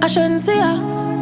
shouldn't see ya.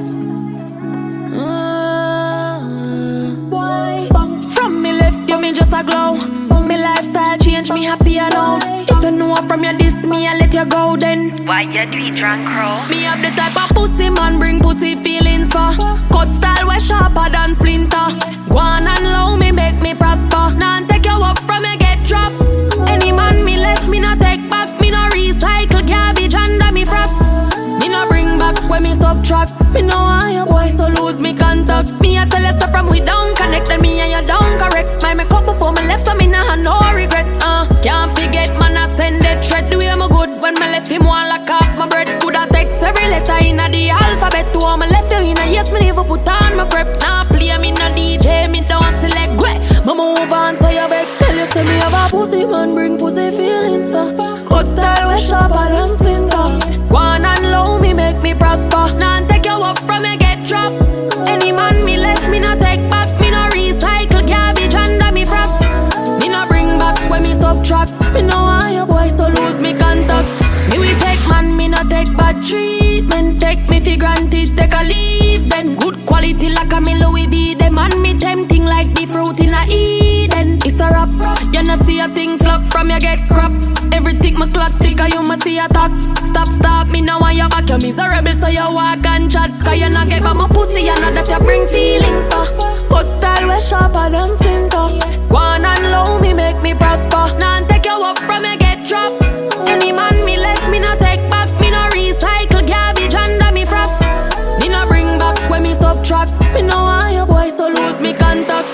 Why? From me left you, me just a glow. Me lifestyle change, me happier now. If you know from your diss me, I let you go then. Why you do it drunk, crow? Me have the type of pussy man bring pussy feelings for. Cut style way sharper than splinter. Go on and low me make me prosper. Now take you up from you get dropped. Any man me left me not take back. Me no recycle garbage under me frock. Me no bring back when me subtract. Me know how your boy so lose me contact. Me a tell you so from we don't connect and me and you don't correct. My make up before me left so me nah have no regret. Can't forget man I send that thread. Do him a good when me left him one lock off my bread. Coulda text every letter in the alphabet. To all me left you in a yes me never put on my prep. Now play me no DJ me don't select way. Me move on so your vex. Tell you say me have a pussy man bring pussy feelings for. Cut style way sharper than splinter. Go on and low me make me prosper. Now take you up from you get dropped. Any man me left me no take back. Me no recycle garbage under me frock. Me no bring back when me subtract. Me know how your boy so lose me contact. Me we take man, me no take bad treatment. Take me for granted, take a leave then. Good quality like a me Louis V. Them man me tempting like the fruit in a Eden. It's a rap, you no see a thing flop from you get crap. Every tick my clock tick, you must see a talk. Stop, me now on your back, you miserable so you walk and chat. Cause you not get by my pussy, you know that you bring feelings for. Cut style way sharper than splinter. Go on and low me make me prosper. Now take you up from you get dropped. Any man me left me no take back. Me no recycle garbage under me frock. Me no bring back when me subtract. Me know how your boy so lose me contact.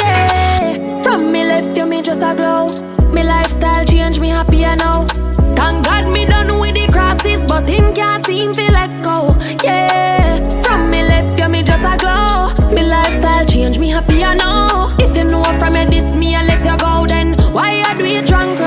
Yeah, from me left you me just a glow. Me lifestyle change, me happier now. Thank God me done with the crosses, but him can't seem to let go. Yeah, from me left you me just a glow. Me lifestyle change, me happier now. If you know from your diss me, I let you go then. Why you do it drunk?